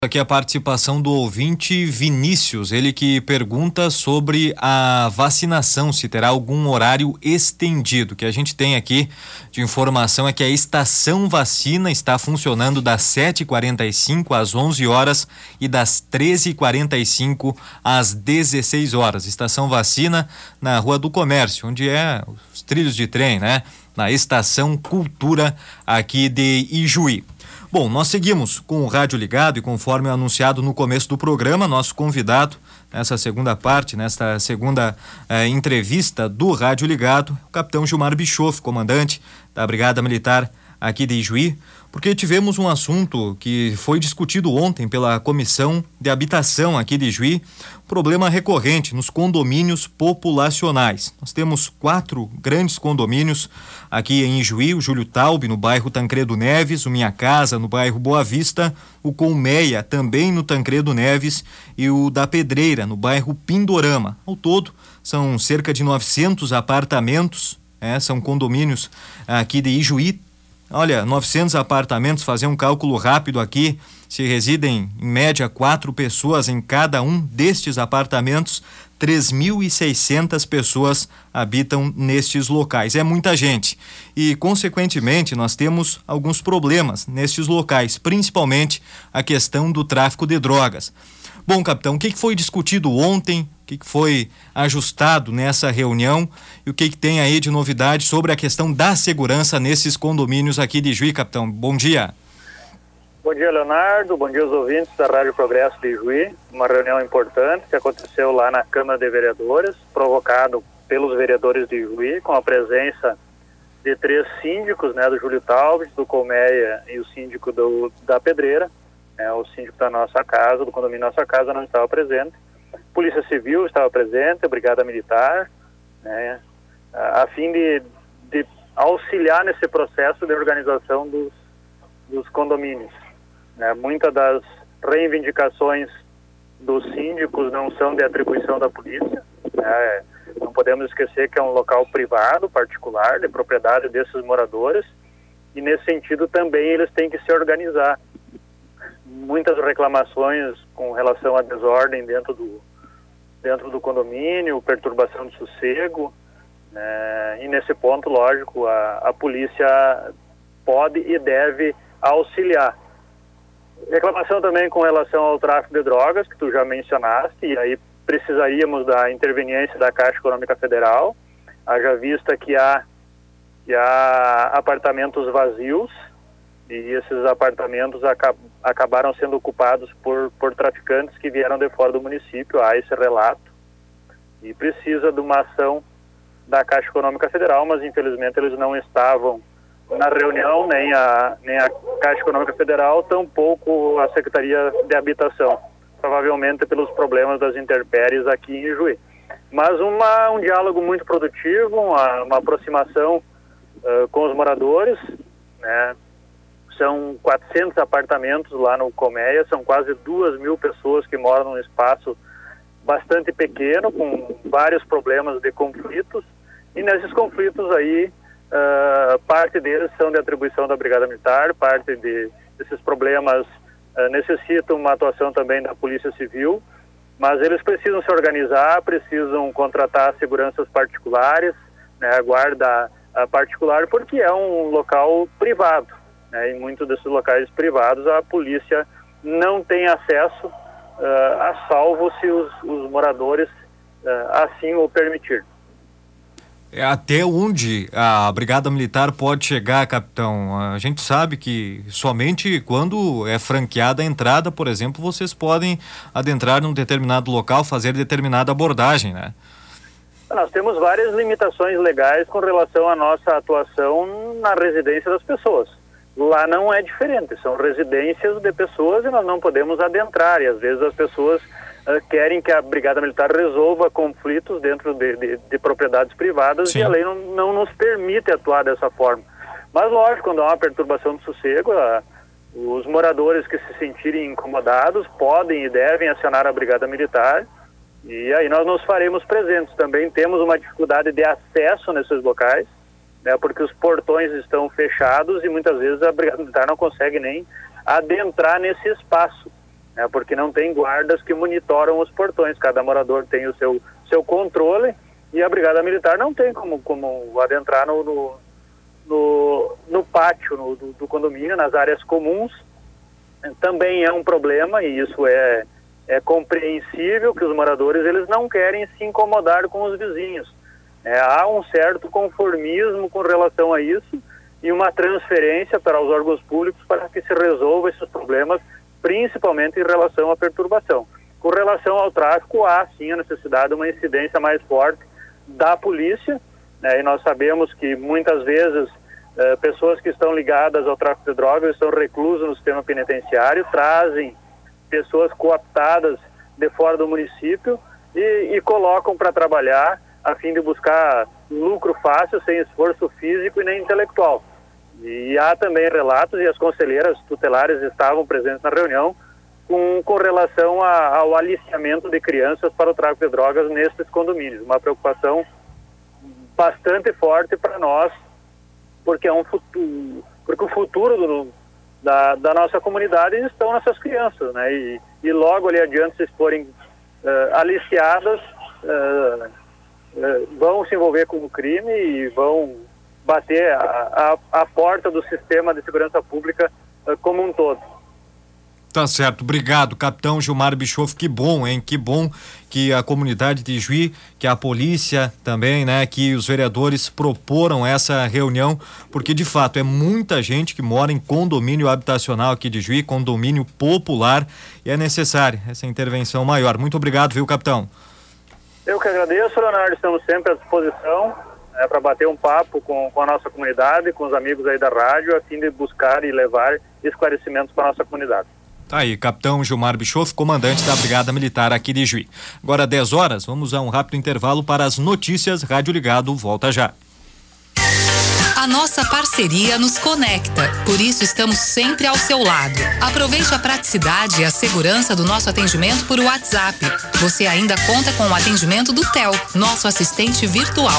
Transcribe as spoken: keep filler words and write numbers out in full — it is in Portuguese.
Aqui a participação do ouvinte Vinícius, ele que pergunta sobre a vacinação, se terá algum horário estendido. O que a gente tem aqui de informação é que a estação vacina está funcionando das sete e quarenta e cinco às onze horas e das treze e quarenta e cinco às dezesseis horas. Estação vacina na Rua do Comércio, onde é os trilhos de trem, né? Na Estação Cultura aqui de Ijuí. Bom, nós seguimos com o rádio ligado e conforme anunciado no começo do programa, nosso convidado nessa segunda parte, nesta segunda eh, entrevista do rádio ligado, o capitão Gilmar Bischoff, comandante da Brigada Militar aqui de Ijuí, porque tivemos um assunto que foi discutido ontem pela Comissão de Habitação aqui de Ijuí, um problema recorrente nos condomínios populacionais. Nós temos quatro grandes condomínios aqui em Ijuí, o Júlio Taube, no bairro Tancredo Neves, o Minha Casa, no bairro Boa Vista, o Colmeia, também no Tancredo Neves, e o da Pedreira, no bairro Pindorama. Ao todo, são cerca de novecentos apartamentos, é, são condomínios aqui de Ijuí. Olha, novecentos apartamentos, fazer um cálculo rápido aqui, se residem em média quatro pessoas em cada um destes apartamentos, três mil e seiscentas pessoas habitam nestes locais. É muita gente e, consequentemente, nós temos alguns problemas nestes locais, principalmente a questão do tráfico de drogas. Bom, capitão, o que foi discutido ontem, o que foi ajustado nessa reunião e o que tem aí de novidade sobre a questão da segurança nesses condomínios aqui de Ijuí, capitão? Bom dia. Bom dia, Leonardo. Bom dia aos ouvintes da Rádio Progresso de Ijuí. Uma reunião importante que aconteceu lá na Câmara de Vereadores, provocado pelos vereadores de Ijuí, com a presença de três síndicos, né, do Júlio Taube, do Colmeia e o síndico do, da Pedreira. É, o síndico da nossa casa, do condomínio Nossa Casa, não estava presente. Polícia Civil estava presente, a Brigada Militar, né, a, a fim de, de auxiliar nesse processo de organização dos, dos condomínios. Né. Muitas das reivindicações dos síndicos não são de atribuição da polícia. Né. Não podemos esquecer que é um local privado, particular, de propriedade desses moradores, e nesse sentido também eles têm que se organizar. Muitas reclamações com relação à desordem dentro do, dentro do condomínio, perturbação de sossego, né? E nesse ponto, lógico, a, a polícia pode e deve auxiliar. Reclamação também com relação ao tráfico de drogas, que tu já mencionaste, e aí precisaríamos da interveniência da Caixa Econômica Federal, haja vista que há, que há apartamentos vazios, e esses apartamentos acab acabaram sendo ocupados por, por traficantes que vieram de fora do município. Há esse relato e precisa de uma ação da Caixa Econômica Federal, mas infelizmente eles não estavam na reunião, nem a, nem a Caixa Econômica Federal, tampouco a Secretaria de Habitação, provavelmente pelos problemas das intempéries aqui em Ijuí. Mas uma, um diálogo muito produtivo, uma, uma aproximação uh, com os moradores, né? São quatrocentos apartamentos lá no Colmeia, são quase duas mil pessoas que moram num espaço bastante pequeno, com vários problemas de conflitos, e nesses conflitos aí, uh, parte deles são de atribuição da Brigada Militar, parte de, desses problemas uh, necessitam uma atuação também da Polícia Civil, mas eles precisam se organizar, precisam contratar seguranças particulares, né, a guarda uh, particular, porque é um local privado. Né, em muitos desses locais privados a polícia não tem acesso, uh, a salvo se os, os moradores uh, assim o permitir. É até onde a Brigada Militar pode chegar, capitão? A gente sabe que somente quando é franqueada a entrada, por exemplo, vocês podem adentrar num determinado local, fazer determinada abordagem, né? Nós temos várias limitações legais com relação à nossa atuação na residência das pessoas. Lá não é diferente, são residências de pessoas e nós não podemos adentrar, e às vezes as pessoas uh, querem que a Brigada Militar resolva conflitos dentro de, de, de propriedades privadas. Sim. E a lei não, não nos permite atuar dessa forma. Mas lógico, quando há uma perturbação do sossego, uh, os moradores que se sentirem incomodados podem e devem acionar a Brigada Militar, e aí nós nos faremos presentes. Também temos uma dificuldade de acesso nesses locais, né, porque os portões estão fechados e muitas vezes a Brigada Militar não consegue nem adentrar nesse espaço. né, porque não tem guardas que monitoram os portões. Cada morador tem o seu, seu controle e a Brigada Militar não tem como, como adentrar no, no, no, no pátio no, do, do condomínio, nas áreas comuns. Também é um problema, e isso é, é compreensível, que os moradores eles não querem se incomodar com os vizinhos. É, há um certo conformismo com relação a isso e uma transferência para os órgãos públicos para que se resolva esses problemas, principalmente em relação à perturbação. Com relação ao tráfico, há sim a necessidade de uma incidência mais forte da polícia, né, e nós sabemos que muitas vezes eh, pessoas que estão ligadas ao tráfico de drogas estão reclusas no sistema penitenciário, trazem pessoas cooptadas de fora do município e, e colocam para trabalhar a fim de buscar lucro fácil, sem esforço físico e nem intelectual. E há também relatos, e as conselheiras tutelares estavam presentes na reunião, com, com relação a, ao aliciamento de crianças para o tráfico de drogas nesses condomínios. Uma preocupação bastante forte para nós, porque é um futuro, porque o futuro do, da, da nossa comunidade estão nessas crianças, né? E, e logo ali adiante, se forem uh, aliciadas, uh, uh, vão se envolver com o crime e vão bater a, a, a porta do sistema de segurança pública uh, como um todo. Tá certo, obrigado, capitão Gilmar Bischoff. Que bom, hein? Que bom que a comunidade de Juí, que a polícia também, né? Que os vereadores proporam essa reunião, porque de fato é muita gente que mora em condomínio habitacional aqui de Juí, condomínio popular, e é necessária essa intervenção maior. Muito obrigado, viu, capitão? Eu que agradeço, Leonardo, estamos sempre à disposição é, para bater um papo com, com a nossa comunidade, com os amigos aí da rádio, a fim de buscar e levar esclarecimentos para a nossa comunidade. Tá aí, capitão Gilmar Bischoff, comandante da Brigada Militar aqui de Juí. Agora dez horas, vamos a um rápido intervalo para as notícias. Rádio Ligado, volta já. A nossa parceria nos conecta, por isso estamos sempre ao seu lado. Aproveite a praticidade e a segurança do nosso atendimento por WhatsApp. Você ainda conta com o atendimento do T E L, nosso assistente virtual.